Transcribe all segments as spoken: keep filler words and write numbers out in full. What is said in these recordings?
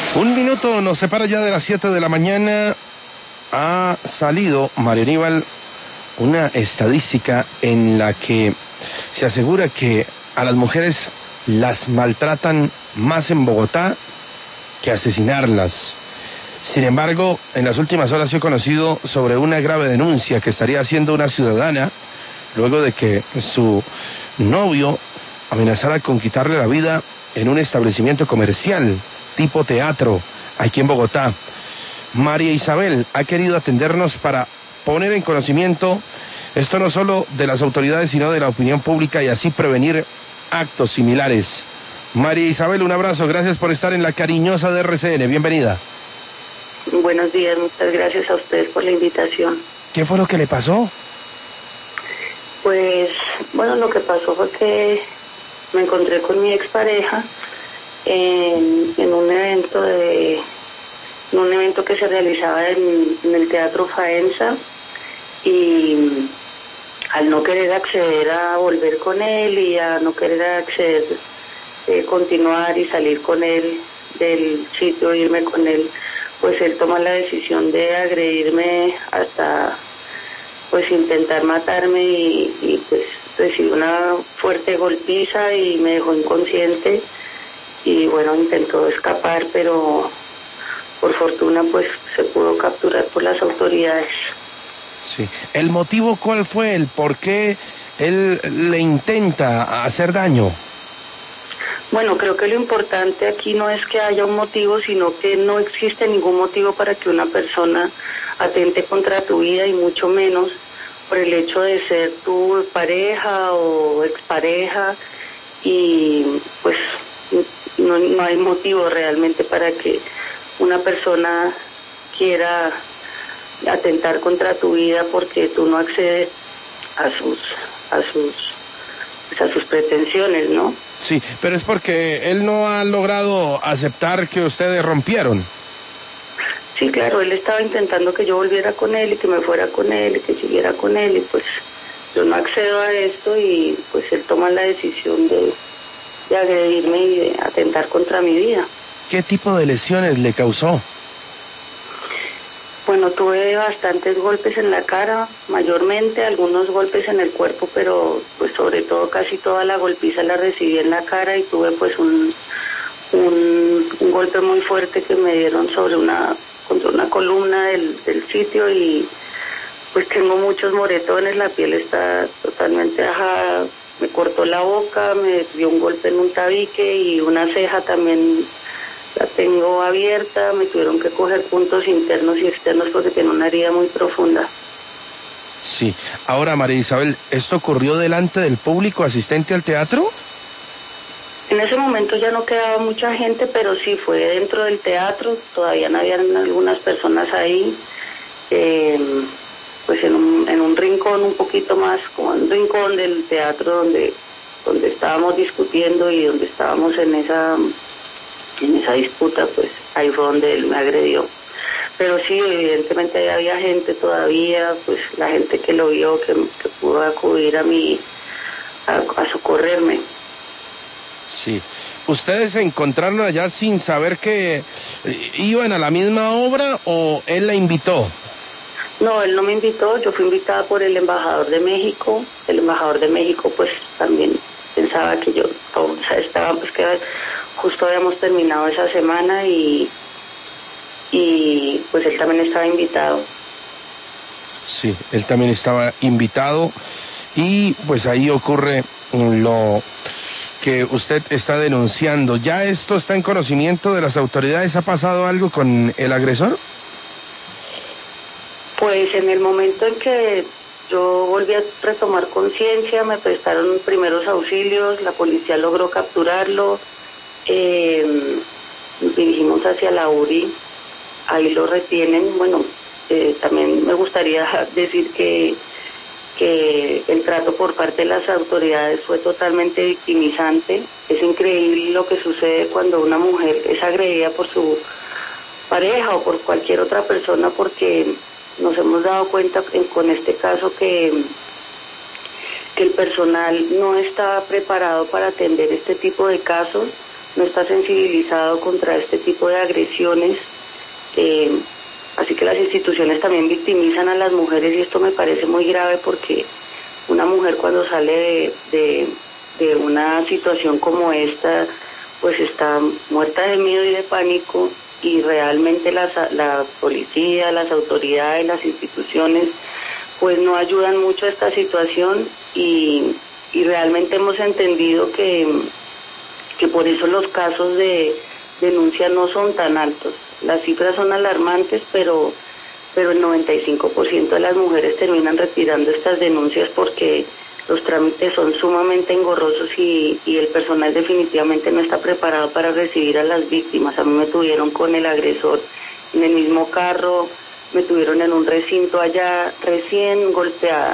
Un minuto nos separa ya de las siete de la mañana. Ha salido, Mario Aníbal, una estadística en la que se asegura que a las mujeres las maltratan más en Bogotá que asesinarlas. Sin embargo, en las últimas horas he conocido sobre una grave denuncia que estaría haciendo una ciudadana luego de que su novio amenazara con quitarle la vida en un establecimiento comercial tipo teatro aquí en Bogotá. María Isabel ha querido atendernos para poner en conocimiento esto no solo de las autoridades sino de la opinión pública y así prevenir actos similares. María Isabel, un abrazo, gracias por estar en la cariñosa de R C N, bienvenida. Buenos días, muchas gracias a ustedes por la invitación. ¿Qué fue lo que le pasó? Pues, bueno, lo que pasó fue que me encontré con mi expareja en, en un evento de en un evento que se realizaba en, en el Teatro Faenza, y al no querer acceder a volver con él y a no querer acceder, eh, continuar y salir con él del sitio, irme con él, pues él toma la decisión de agredirme hasta pues intentar matarme y, y pues recibí una fuerte golpiza y me dejó inconsciente y bueno, intentó escapar, pero por fortuna pues se pudo capturar por las autoridades. Sí. ¿El motivo cuál fue? ¿El por qué él le intenta hacer daño? Bueno, creo que lo importante aquí no es que haya un motivo, sino que no existe ningún motivo para que una persona atente contra tu vida, y mucho menos por el hecho de ser tu pareja o expareja, y pues no, no hay motivo realmente para que una persona quiera atentar contra tu vida porque tú no accedes a sus a sus pues a sus pretensiones, ¿no? Sí, pero es porque él no ha logrado aceptar que ustedes rompieron. Sí, claro, él estaba intentando que yo volviera con él y que me fuera con él y que siguiera con él, y pues yo no accedo a esto y pues él toma la decisión de, de agredirme y de atentar contra mi vida. ¿Qué tipo de lesiones le causó? Bueno, tuve bastantes golpes en la cara, mayormente, algunos golpes en el cuerpo, pero pues sobre todo casi toda la golpiza la recibí en la cara, y tuve pues un, un, un golpe muy fuerte que me dieron sobre una, contra una columna del, del sitio, y pues tengo muchos moretones, la piel está totalmente ajada, me cortó la boca, me dio un golpe en un tabique y una ceja también la tengo abierta, me tuvieron que coger puntos internos y externos porque tiene una herida muy profunda. Sí. Ahora, María Isabel, ¿esto ocurrió delante del público asistente al teatro? En ese momento ya no quedaba mucha gente, pero sí fue dentro del teatro, todavía no habían algunas personas ahí, eh, pues en un, en un rincón un poquito más, como un rincón del teatro donde, donde estábamos discutiendo y donde estábamos en esa... en esa disputa, pues ahí fue donde él me agredió. Pero sí, evidentemente ahí había gente todavía, pues la gente que lo vio, que, que pudo acudir a mí, a, a socorrerme. Sí. ¿Ustedes se encontraron allá sin saber que iban a la misma obra o él la invitó? No, él no me invitó, yo fui invitada por el embajador de México. El embajador de México pues también pensaba que yo, o sea, estaba pues que justo habíamos terminado esa semana y y pues él también estaba invitado. Sí, él también estaba invitado y pues ahí ocurre lo que usted está denunciando. ¿Ya esto está en conocimiento de las autoridades? ¿Ha pasado algo con el agresor? Pues en el momento en que yo volví a retomar conciencia, me prestaron primeros auxilios, la policía logró capturarlo, eh, nos dirigimos hacia la U R I, ahí lo retienen. Bueno, eh, también me gustaría decir que, que el trato por parte de las autoridades fue totalmente victimizante. Es increíble lo que sucede cuando una mujer es agredida por su pareja o por cualquier otra persona, porque nos hemos dado cuenta en, con este caso que, que el personal no está preparado para atender este tipo de casos. no está sensibilizado contra este tipo de agresiones. Eh, así que las instituciones también victimizan a las mujeres y esto me parece muy grave porque una mujer cuando sale de, de, de una situación como esta, pues está muerta de miedo y de pánico, y realmente las, la policía, las autoridades, las instituciones, pues no ayudan mucho a esta situación y, y realmente hemos entendido que, que por eso los casos de denuncia no son tan altos. Las cifras son alarmantes, pero, pero el noventa y cinco por ciento de las mujeres terminan retirando estas denuncias porque los trámites son sumamente engorrosos y, y el personal definitivamente no está preparado para recibir a las víctimas. A mí me tuvieron con el agresor en el mismo carro, me tuvieron en un recinto allá recién golpeada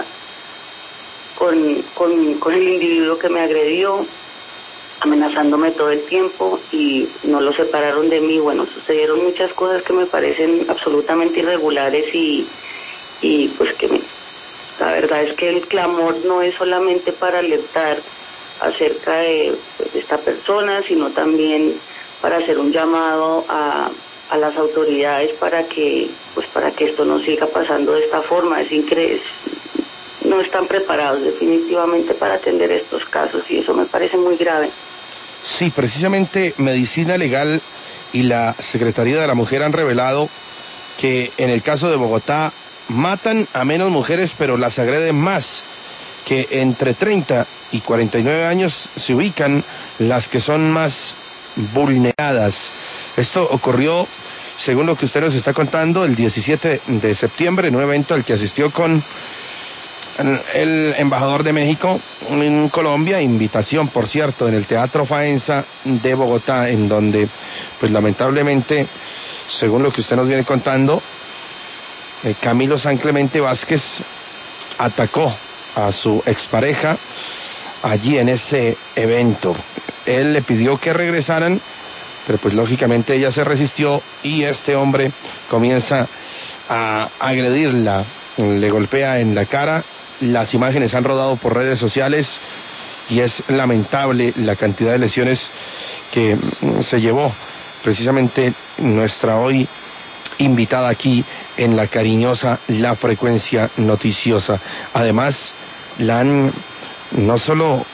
con, con, con el individuo que me agredió, amenazándome todo el tiempo y no lo separaron de mí. Bueno, sucedieron muchas cosas que me parecen absolutamente irregulares y, y pues que me... La verdad es que el clamor no es solamente para alertar acerca de, pues, de esta persona, sino también para hacer un llamado a, a las autoridades para que, pues, para que esto no siga pasando de esta forma. Es increíble, no están preparados definitivamente para atender estos casos y eso me parece muy grave. Sí, precisamente Medicina Legal y la Secretaría de la Mujer han revelado que en el caso de Bogotá matan a menos mujeres, pero las agreden más, que entre treinta y cuarenta y nueve años se ubican las que son más vulneradas. Esto ocurrió, según lo que usted nos está contando, el diecisiete de septiembre, en un evento al que asistió con el embajador de México en Colombia, invitación, por cierto, en el Teatro Faenza de Bogotá, en donde, pues lamentablemente, según lo que usted nos viene contando, Eh, Camilo San Clemente Vázquez atacó a su expareja allí en ese evento. Él le pidió que regresaran, pero pues lógicamente ella se resistió y este hombre comienza a agredirla, le golpea en la cara. Las imágenes han rodado por redes sociales y es lamentable la cantidad de lesiones que se llevó precisamente nuestra hoy invitada aquí en la cariñosa La Frecuencia Noticiosa. Además, la han no solo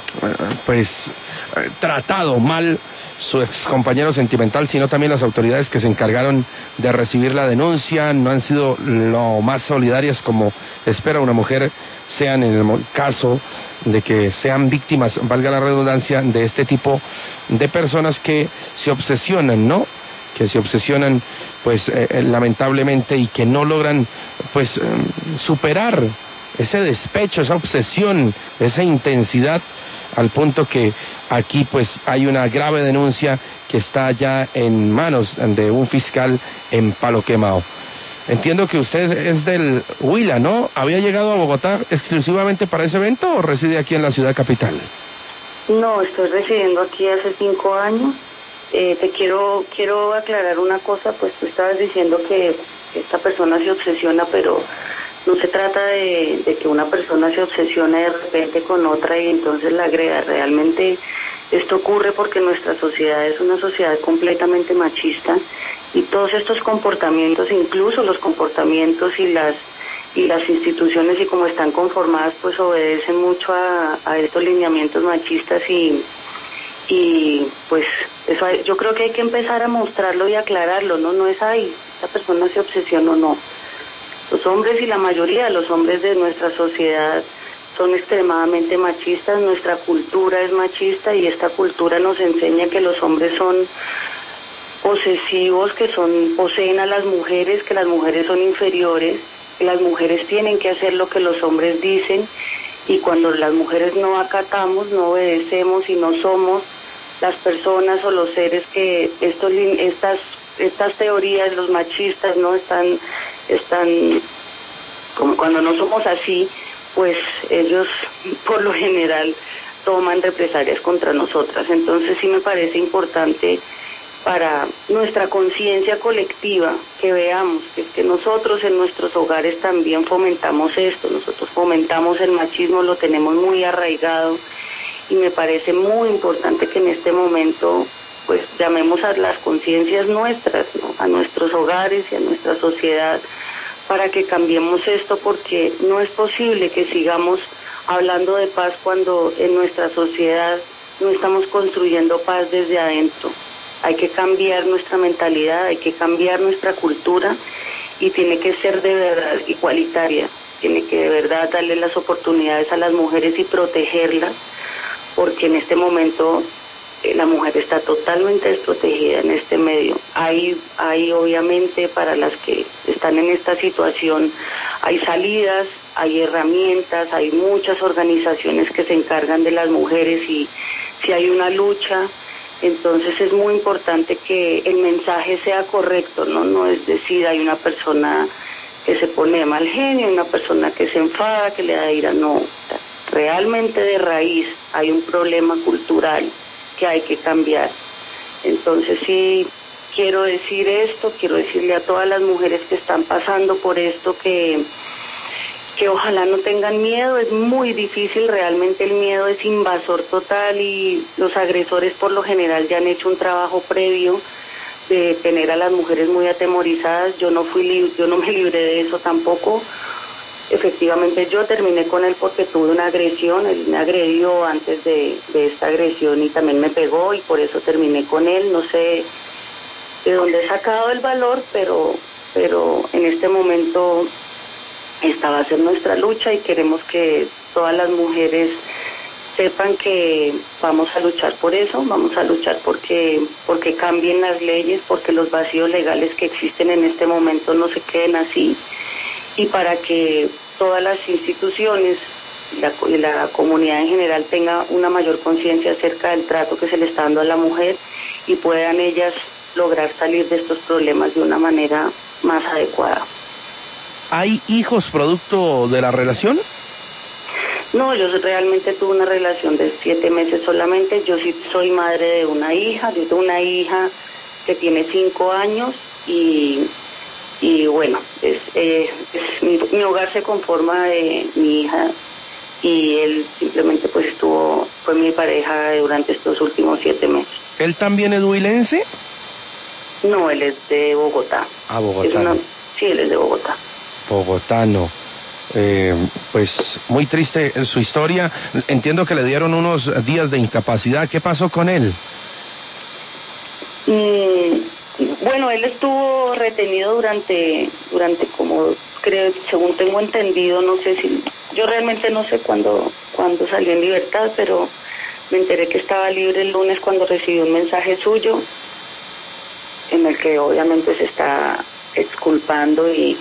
pues tratado mal su ex compañero sentimental, sino también las autoridades que se encargaron de recibir la denuncia no han sido lo más solidarias como espera una mujer, sean en el caso de que sean víctimas, valga la redundancia, de este tipo de personas que se obsesionan, ¿no? que se obsesionan pues eh, lamentablemente y que no logran pues eh, superar ese despecho, esa obsesión, esa intensidad, al punto que aquí pues hay una grave denuncia que está ya en manos de un fiscal en Palo Quemado. Entiendo que usted es del Huila, ¿no? ¿Había llegado a Bogotá exclusivamente para ese evento o reside aquí en la ciudad capital? No, estoy residiendo aquí hace cinco años. Eh, te quiero quiero aclarar una cosa, pues tú estabas diciendo que esta persona se obsesiona, pero no se trata de, de que una persona se obsesione de repente con otra y entonces la agreda. Realmente esto ocurre porque nuestra sociedad es una sociedad completamente machista y todos estos comportamientos, incluso los comportamientos y las y las instituciones y cómo están conformadas, pues obedecen mucho a, a estos lineamientos machistas y y pues eso hay, yo creo que hay que empezar a mostrarlo y aclararlo, no no es ahí, esta persona se obsesionó, no. Los hombres y la mayoría de los hombres de nuestra sociedad son extremadamente machistas, nuestra cultura es machista y esta cultura nos enseña que los hombres son posesivos, que son poseen a las mujeres, que las mujeres son inferiores, que las mujeres tienen que hacer lo que los hombres dicen. Y cuando las mujeres no acatamos, no obedecemos y no somos las personas o los seres que estos estas estas teorías, los machistas, no están están como cuando no somos así, pues ellos por lo general toman represalias contra nosotras. Entonces sí me parece importante para nuestra conciencia colectiva que veamos que es que nosotros en nuestros hogares también fomentamos esto, nosotros fomentamos el machismo, lo tenemos muy arraigado y me parece muy importante que en este momento pues llamemos a las conciencias nuestras, ¿no? A nuestros hogares y a nuestra sociedad, para que cambiemos esto, porque no es posible que sigamos hablando de paz cuando en nuestra sociedad no estamos construyendo paz desde adentro. Hay que cambiar nuestra mentalidad, hay que cambiar nuestra cultura, y tiene que ser de verdad igualitaria, tiene que de verdad darle las oportunidades a las mujeres y protegerlas, porque en este momento eh, la mujer está totalmente desprotegida en este medio. Hay, hay obviamente para las que están en esta situación, hay salidas, hay herramientas, hay muchas organizaciones que se encargan de las mujeres, y si hay una lucha, entonces es muy importante que el mensaje sea correcto, ¿no? No es decir, hay una persona que se pone de mal genio, una persona que se enfada, que le da ira, no. Realmente de raíz hay un problema cultural que hay que cambiar. Entonces sí quiero decir esto, quiero decirle a todas las mujeres que están pasando por esto que, que ojalá no tengan miedo. Es muy difícil, realmente el miedo es invasor total, y los agresores por lo general ya han hecho un trabajo previo de tener a las mujeres muy atemorizadas. Yo no fui li- yo no me libré de eso tampoco. Efectivamente yo terminé con él porque tuve una agresión, él me agredió antes de, de esta agresión y también me pegó, y por eso terminé con él. No sé de dónde he sacado el valor, pero, pero en este momento esta va a ser nuestra lucha, y queremos que todas las mujeres sepan que vamos a luchar por eso, vamos a luchar porque, porque cambien las leyes, porque los vacíos legales que existen en este momento no se queden así, y para que todas las instituciones y la, y la comunidad en general tenga una mayor conciencia acerca del trato que se le está dando a la mujer, y puedan ellas lograr salir de estos problemas de una manera más adecuada. ¿Hay hijos producto de la relación? No, yo realmente tuve una relación de siete meses solamente. Yo sí soy madre de una hija, yo tengo una hija que tiene cinco años, y y bueno, es, eh, es mi, mi hogar se conforma de mi hija, y él simplemente pues estuvo, fue mi pareja durante estos últimos siete meses. ¿Él también es huilense? No, él es de Bogotá. Ah, Bogotá. Es una, sí, él es de Bogotá. Bogotano. Eh, pues muy triste su historia. Entiendo que le dieron unos días de incapacidad. ¿Qué pasó con él? Mm, bueno, él estuvo retenido durante, durante como, creo, según tengo entendido, no sé si, yo realmente no sé cuándo, cuándo salió en libertad, pero me enteré que estaba libre el lunes cuando recibí un mensaje suyo, en el que obviamente se está exculpando, y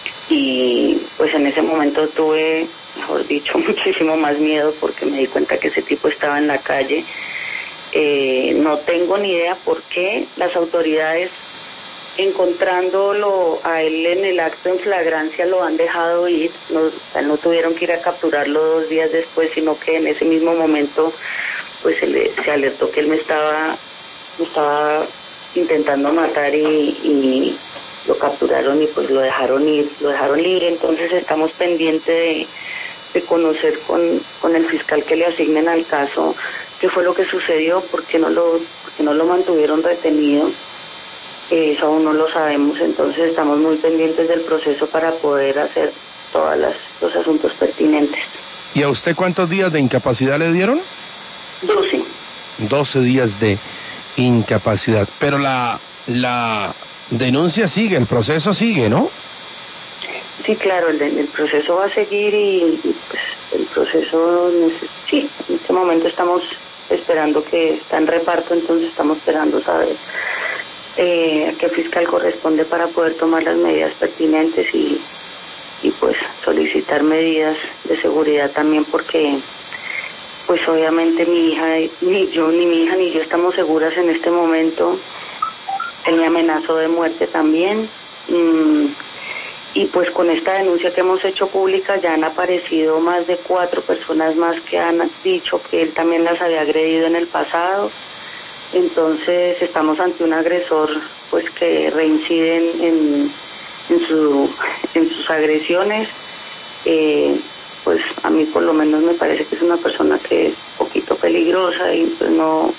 y pues en ese momento tuve, mejor dicho, muchísimo más miedo, porque me di cuenta que ese tipo estaba en la calle. Eh, no tengo ni idea por qué las autoridades, encontrándolo a él en el acto en flagrancia, lo han dejado ir. No, o sea, no tuvieron que ir a capturarlo dos días después, sino que en ese mismo momento pues se, le, se alertó que él me estaba, me estaba intentando matar, y, y lo capturaron y pues lo dejaron ir, lo dejaron libre. Entonces estamos pendientes de, de conocer con, con el fiscal que le asignen al caso qué fue lo que sucedió, porque no lo, porque no lo mantuvieron retenido. Eso aún no lo sabemos, entonces estamos muy pendientes del proceso para poder hacer todos los asuntos pertinentes. ¿Y a usted cuántos días de incapacidad le dieron? doce. doce días de incapacidad. Pero la, la denuncia sigue, el proceso sigue, ¿no? Sí, claro, el, el proceso va a seguir, y, y pues el proceso, sí, en este momento estamos esperando, que está en reparto, entonces estamos esperando saber eh, a qué fiscal corresponde para poder tomar las medidas pertinentes, y, y pues solicitar medidas de seguridad también, porque pues obviamente mi hija, ni yo, ni mi hija ni yo estamos seguras en este momento. Él me amenazó de muerte también, mm, y pues con esta denuncia que hemos hecho pública ya han aparecido más de cuatro personas más que han dicho que él también las había agredido en el pasado. Entonces estamos ante un agresor pues que reincide en, en, en, su, en sus agresiones. Eh, pues a mí por lo menos me parece que es una persona que es un poquito peligrosa, y pues no,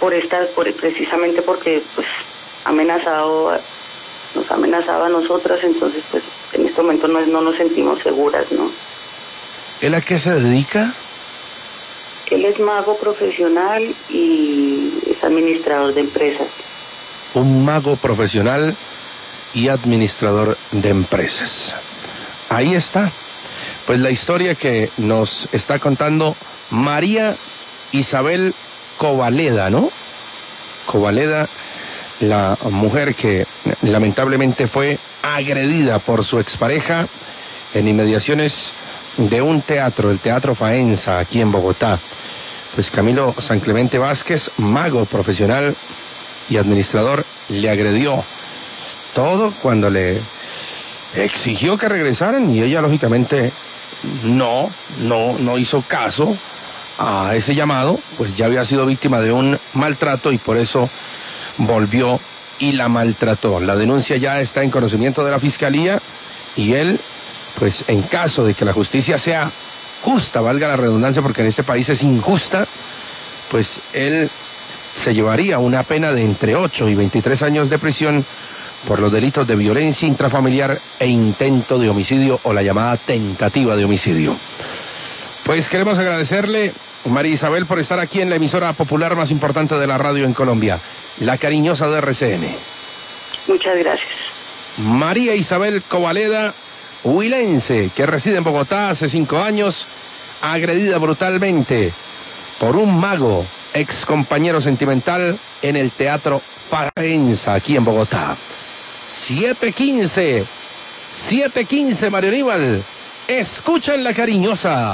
por esta, por, precisamente porque pues amenazado, nos amenazaba a nosotras, entonces pues en este momento no, no nos sentimos seguras, ¿no? ¿Él a qué se dedica? Él es mago profesional y es administrador de empresas. Un mago profesional y administrador de empresas. Ahí está, pues la historia que nos está contando María Isabel Covaleda, ¿no? Covaleda, la mujer que lamentablemente fue agredida por su expareja en inmediaciones de un teatro, el Teatro Faenza, aquí en Bogotá. Pues Camilo San Clemente Vázquez, mago profesional y administrador, le agredió. Todo cuando le exigió que regresaran y ella lógicamente no, no, no hizo caso a ese llamado, pues ya había sido víctima de un maltrato y por eso volvió y la maltrató. La denuncia ya está en conocimiento de la Fiscalía y él, pues en caso de que la justicia sea justa, valga la redundancia, porque en este país es injusta, pues él se llevaría una pena de entre ocho y veintitrés años de prisión por los delitos de violencia intrafamiliar e intento de homicidio o la llamada tentativa de homicidio. Pues queremos agradecerle, María Isabel, por estar aquí en la emisora popular más importante de la radio en Colombia, la cariñosa de R C N. Muchas gracias. María Isabel Covaleda, huilense, que reside en Bogotá hace cinco años, agredida brutalmente por un mago, ex compañero sentimental, en el Teatro Faenza, aquí en Bogotá. siete quince, siete quince, Mario Aníbal. Escuchen la cariñosa.